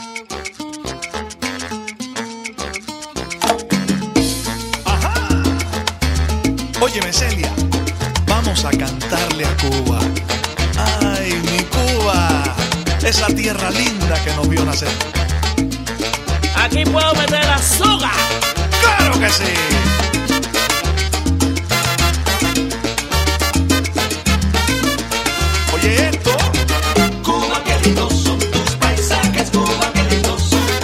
Óyeme, Celia, vamos a cantarle a Cuba. Ay, mi Cuba, esa tierra linda que nos vio nacer. Aquí puedo meter azúcar. ¡Claro que sí! Oye esto. Cuba, qué lindos son tus paisajes, Cuba, qué lindos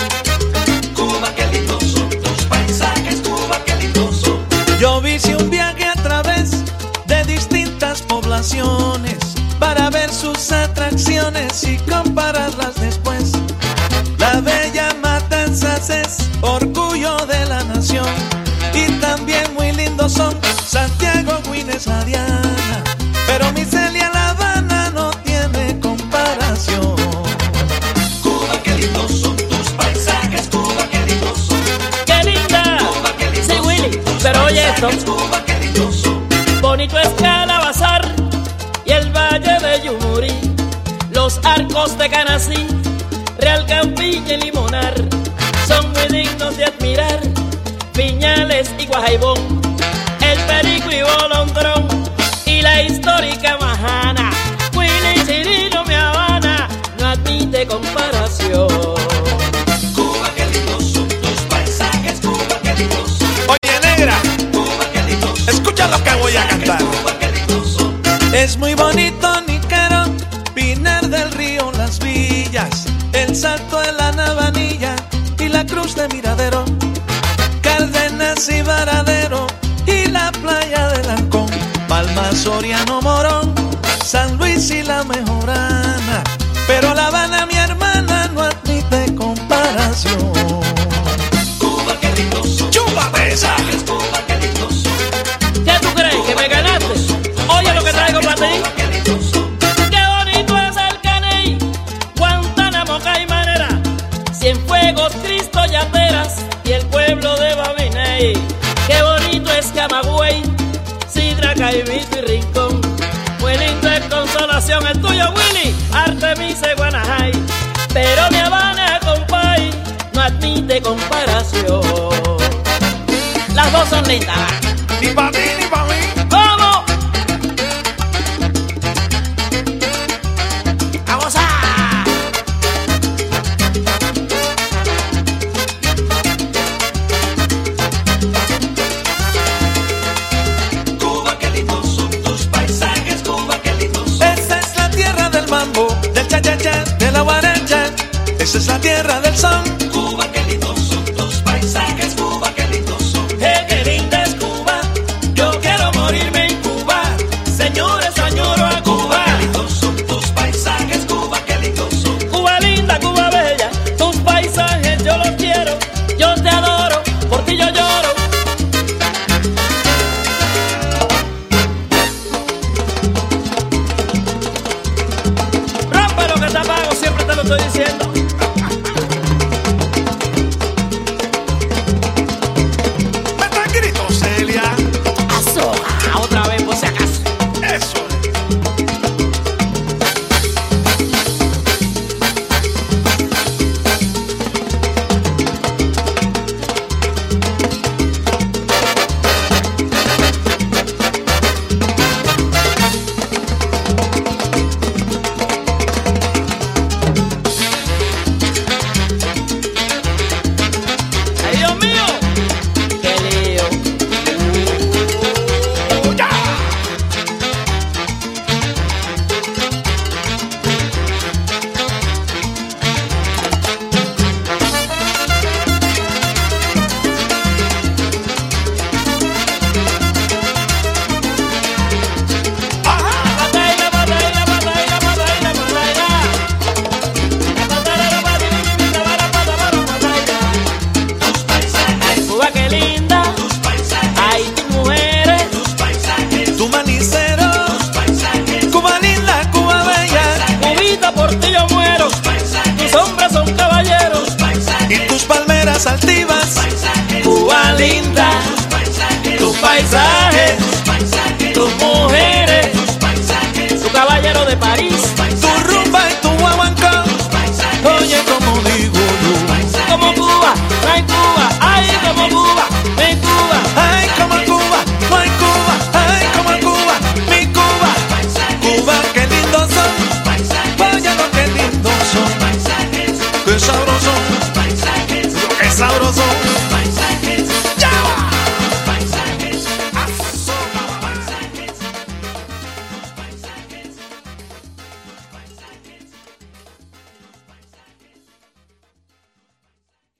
son. Cuba, qué lindos son tus paisajes, Cuba, qué lindos son. Yo hice un viaje a través de distintas poblaciones para ver sus atracciones y compararlas después. La bella Matanzas es orgullo de la nación y también muy lindos son Santiago, Güines, Ariana, pero mi Celia, La Habana no tiene comparación. Cuba, qué lindos son tus paisajes, Cuba, qué lindos son. ¡Qué linda! Cuba, qué lindos Sí, Willy, son tus pero oye esto. paisajes, Cuba, qué lindos son. Bonito es Calabazar y el Valle de Yumurí, los arcos de Canasí, Real Campilla y Limonar, son muy dignos de admirar. Piñales y Guajaibón, el Perico y Bolondrón, y la histórica Majana. Willy Chirino, mi Habana, no admite comparación. Cuba, qué lindos son tus paisajes, Cuba, qué lindos son. Oye, negra, Cuba, qué lindos son. escucha lo que voy a cantar. Cuba, qué lindos son. Es muy bonito Níquero, Pinar del Río, Las Villas, el Salto de la Navanilla y la Cruz de Miradero, Cárdenas y Varadero y la playa del Ancón, Palma, Soriano, Morón, San Luis y la Mejorana, pero La Habana, mi hermana, no admite comparación. Cuba, qué lindos son. ¡Chúpate esa! Paisajes, Cuba, qué lindos son. ¿Qué tú crees? ¿Que me ganaste? Oye lo que traigo para ti. Cuba, qué lindos son. ¡Qué bonito es el Caney! Guantánamo, Caimanera, Cienfuegos, Cristo, Yateras y el pueblo de Babiney. ¡Qué bonito es Camagüey, Sidra, Caimito y Rincón! Muy lindo es Consolación, el tuyo, Willy, Artemisa y Guanajay. Pero mi Habana, compay, no admite comparación. Las dos son lindas. Ni pa' ti ni pa' mí. ¡Vamos! ¡Vamos a! Cuba, qué lindos son tus paisajes, Cuba, qué lindos son. Esa es la tierra del mambo, del cha-cha-cha, de la guaracha. Esa es la tierra del son. Cuba, qué lindos son tus paisajes,